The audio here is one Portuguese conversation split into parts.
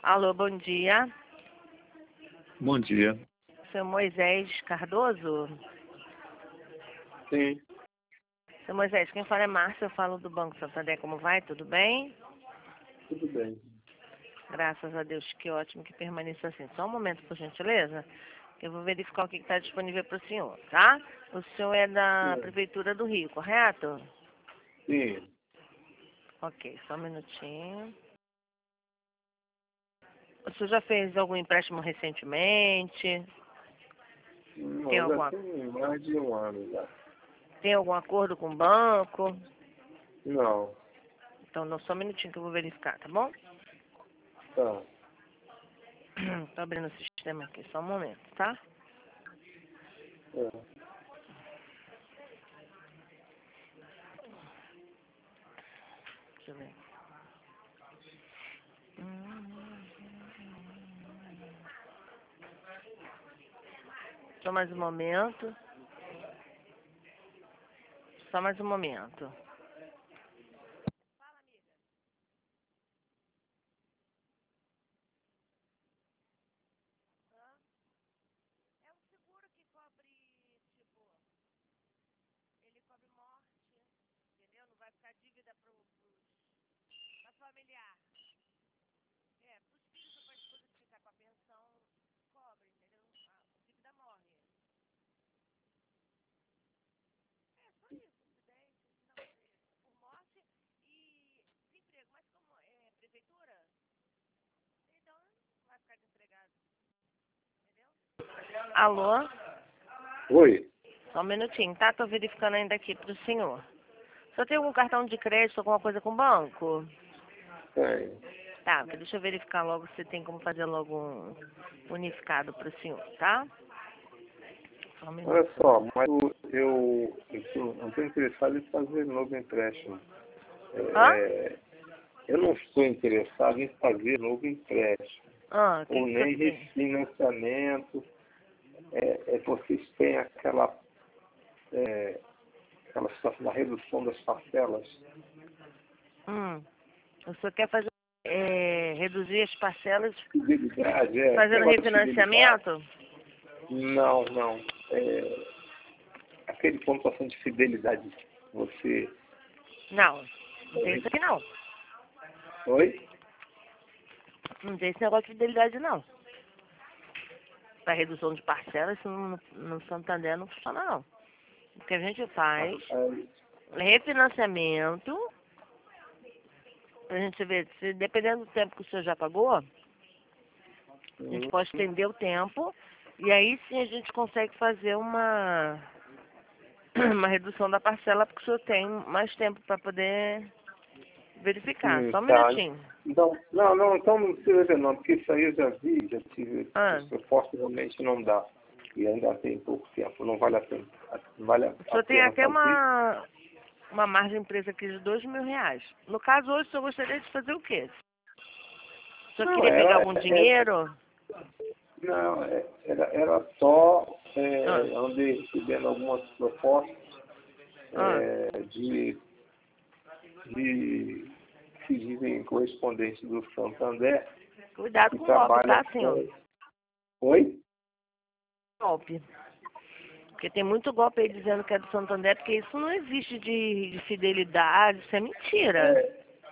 Alô, bom dia. Bom dia. Seu Moisés Cardoso? Sim, Seu Moisés, quem fala é Márcia, eu falo do Banco Santander. Como vai? Tudo bem? tudo bem. Graças a Deus, que ótimo que permaneça assim. Só um momento, por gentileza, que eu vou verificar o que está disponível para o senhor, tá? O senhor é da Prefeitura do Rio, correto? Sim, Ok, só um minutinho. O senhor já fez algum empréstimo recentemente? Tem não, já alguma, tem mais de um ano já. tem algum acordo com o banco? Não, Então, não, só um minutinho que eu vou verificar, tá bom? tá. Tô abrindo o sistema aqui, só um momento, tá? É. Deixa eu ver. Só mais um momento. Só mais um momento. Alô? Oi? Só um minutinho, tá? Tô verificando ainda aqui pro senhor. O senhor tem algum cartão de crédito, alguma coisa com o banco? Tem. Tá, deixa eu verificar logo se tem como fazer logo um unificado pro senhor, tá? Só um minuto. Olha só, mas eu não estou interessado em fazer novo empréstimo. Hã? Eu não estou interessado em fazer novo empréstimo, Ah, o que ou que o nem senhor tem? refinanciamento. Vocês têm aquela situação da redução das parcelas. O senhor quer fazer, reduzir as parcelas Fidelidade, fazendo negócio de fidelidade. refinanciamento? Não, não. Aquele pontuação de fidelidade, você... Não, não tem isso aqui não. Oi? Não tem esse negócio de fidelidade não. Para redução de parcelas, isso no Santander não funciona não. O que a gente faz é refinanciamento, a gente vê, se, dependendo do tempo que o senhor já pagou, a gente pode estender o tempo, e aí sim a gente consegue fazer uma redução da parcela, porque o senhor tem mais tempo para poder verificar. Só um tá. minutinho. Então, então não precisa ver não, porque isso aí eu já vi, já tive, Ah, isso possivelmente não dá. E ainda tem pouco tempo, não vale a pena, não vale o a senhor tem pena até fazer. uma margem presa aqui de R$ 2.000. No caso, hoje, o senhor gostaria de fazer o quê? O senhor Não, queria pegar algum dinheiro? era só, Ah, andei recebendo algumas propostas ah. de que dizem correspondentes do Santander, Cuidado que com o golpe, trabalha tá, senhor? com... Oi? Golpe. Porque tem muito golpe aí dizendo que é do Santander, porque isso não existe de fidelidade, isso é mentira.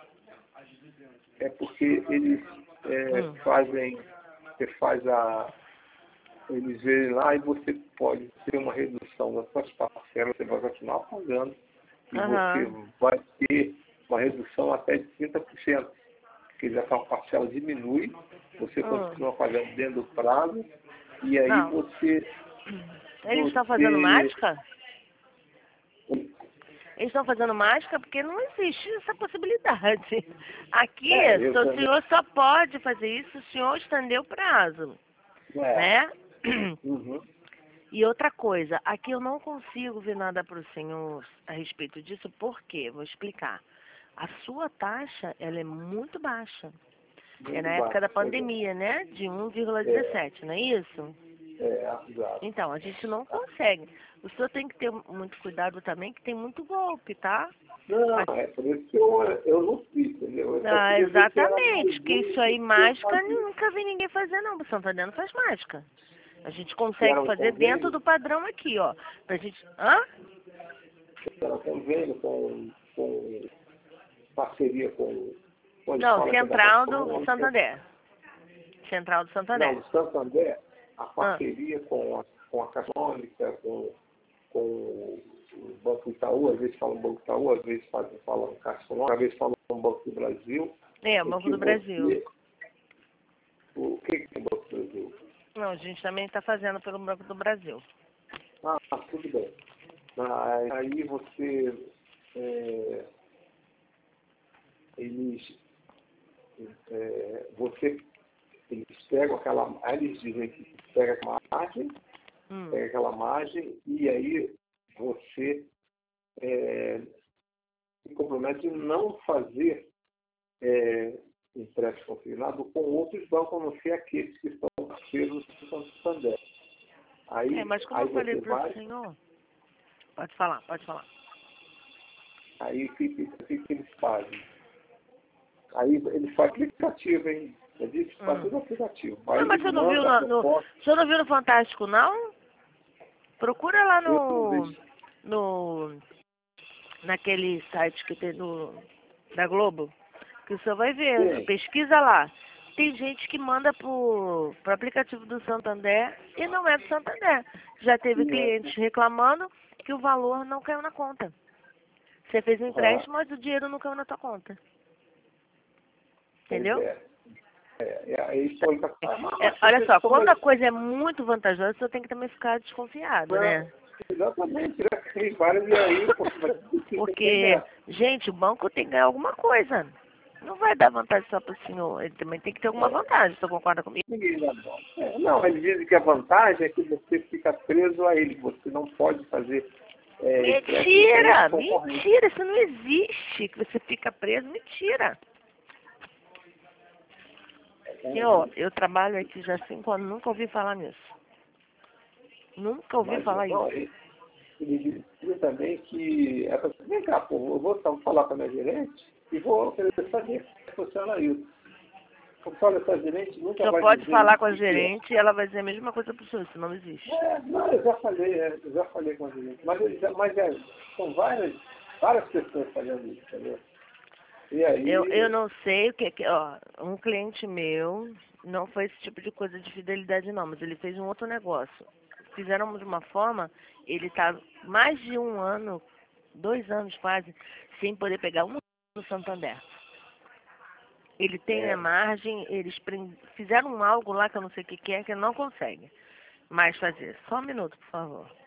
É porque eles Hum. fazem, você faz eles veem lá e você pode ter uma redução das suas parcelas, você vai continuar pagando e você Aham. vai ter uma redução até de 30%, porque já que a parcela diminui, você continua pagando dentro do prazo e aí Não. Eles estão fazendo você mágica? Eles estão fazendo mágica porque não existe essa possibilidade. Aqui, eu o também, senhor só pode fazer isso se o senhor estender o prazo, é, né? uhum, E outra coisa, aqui eu não consigo ver nada para o senhor a respeito disso, por quê? Vou explicar. A sua taxa, ela é muito baixa. É muito na época da baixo, pandemia, né? De é, 1,17, não é isso? exato. Então, a gente não consegue. O senhor tem que ter muito cuidado também, que tem muito golpe, tá? Não, é por isso que eu não fiz, entendeu? Ah, exatamente, que isso aí, mágica, nunca vi ninguém fazer não, o Santander não faz mágica. A gente consegue fazer dentro do padrão aqui, ó. Pra gente... Hã? Era convênio com parceria com a Não, escola Central do Santander. Central do Santander. Não, do Santander, a parceria com a Católica, com o Banco Itaú, às vezes falam Banco Itaú, às vezes falam Caixa Econômica, às vezes falam Banco do Brasil. É, o Banco do Brasil. O que é o Banco do Brasil? Não, a gente também está fazendo pelo Banco do Brasil. Ah, tudo bem. Aí você, eles pegam aí eles dizem que pega aquela margem e aí você se compromete em não fazer empréstimo consignado com outros bancos, a não ser aqueles que estão parceiros do Santander. Aí, mas como eu falei para o senhor... Pode falar. Aí o que eles fazem? Aí eles fazem aplicativo, hein? Eu disse que faz tudo aplicativo. Não, mas você não viu o senhor não viu no Fantástico, não? Procura lá naquele site que tem da Globo, que o senhor vai ver. Sim. Pesquisa lá. Tem gente que manda pro aplicativo do Santander e não é do Santander. Já teve clientes reclamando que o valor não caiu na conta. Você fez um empréstimo, mas o dinheiro não caiu na tua conta. Entendeu? Olha só, quando a coisa é muito vantajosa, você tem que também ficar desconfiado, né? Exatamente, tem várias e aí... Porque, gente, o banco tem que ganhar alguma coisa. Não vai dar vantagem só para o senhor. Ele também tem que ter alguma vantagem, você concorda comigo? Não, eles dizem que a vantagem é que você fica preso a ele. Você não pode fazer... Mentira! Isso não existe. Que você fica preso, mentira. Senhor, eu trabalho aqui já há 5 anos, nunca ouvi falar nisso. Nunca ouvi falar isso. Ele diz também que... Vem cá, pô, eu vou falar para a minha gerente e vou saber como funciona isso. Olha, essa gerente nunca vai dizer... Só pode falar com a gerente e ela vai dizer a mesma coisa para o senhor, isso não existe. Não, eu já falei com a gerente. Mas são várias pessoas fazendo isso, entendeu? E aí... Eu não sei o que... Ó, um cliente meu não foi esse tipo de coisa de fidelidade não, mas ele fez um outro negócio. Fizeram de uma forma, ele está mais de 1 ano, 2 anos quase, sem poder pegar um no Santander. Ele tem a margem, eles fizeram algo lá que eu não sei o que é, que ele não consegue mais fazer. Só um minuto, por favor.